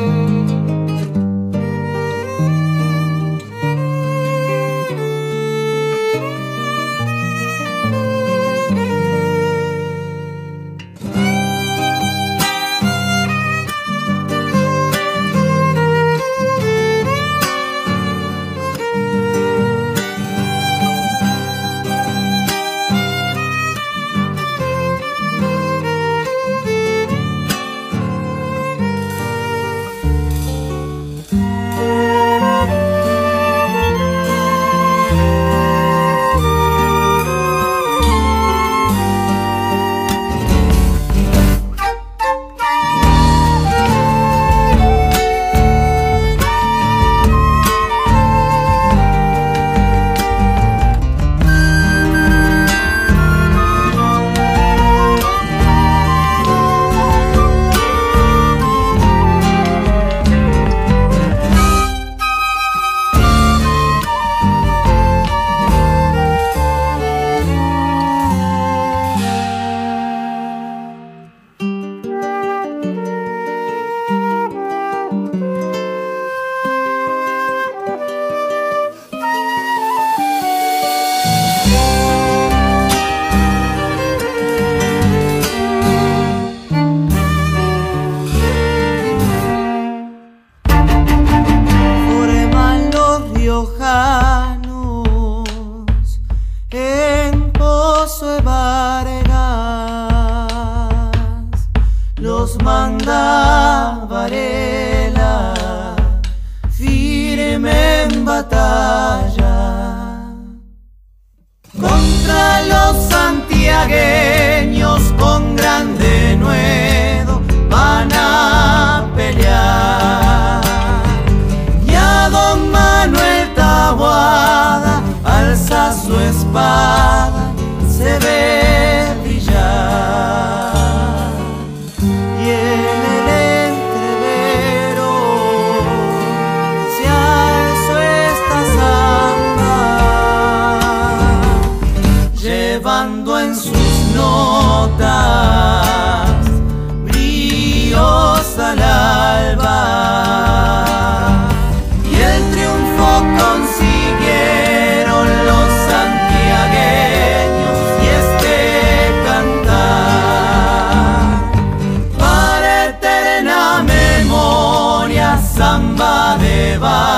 en Pozo de Vargas los manda Varela firme en batalla contra los santiagueños. Con gran denuedo van a pelear y a don Manuel Taboada alza su espada, se ve brillar y en el entrevero se alzó esta samba, llevando en sus notas bríos al alba, y el triunfo consiguieron los santiagueños y este cantar para eterna memoria, samba de Vargas.